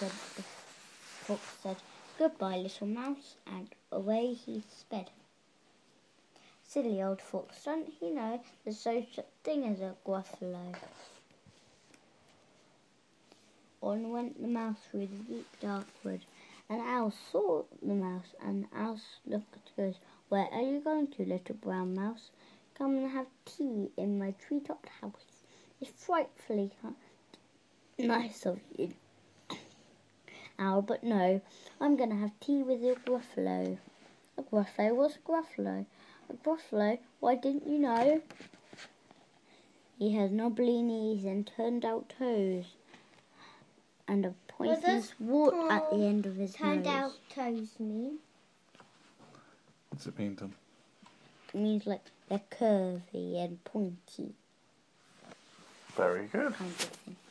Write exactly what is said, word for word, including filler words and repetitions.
said, the fox said, "Goodbye, little mouse," and away he sped. Silly old fox, don't he know there's no such thing as a Gruffalo? On went the mouse through the deep dark wood. An owl saw the mouse, and the owl looked and goes, "Where are you going to, little brown mouse?" "Come and have tea in my tree-topped house. It's frightfully nice of you, Owl, but no, I'm going to have tea with a Gruffalo." "A Gruffalo? What's a Gruffalo?" "A Gruffalo? Why, didn't you know? He has knobbly knees and turned-out toes, and a poisonous wart at the end of his turned nose." Turned out toes mean? What's it mean, Tom? It means like they're curvy and pointy. Very good. Kind of thing.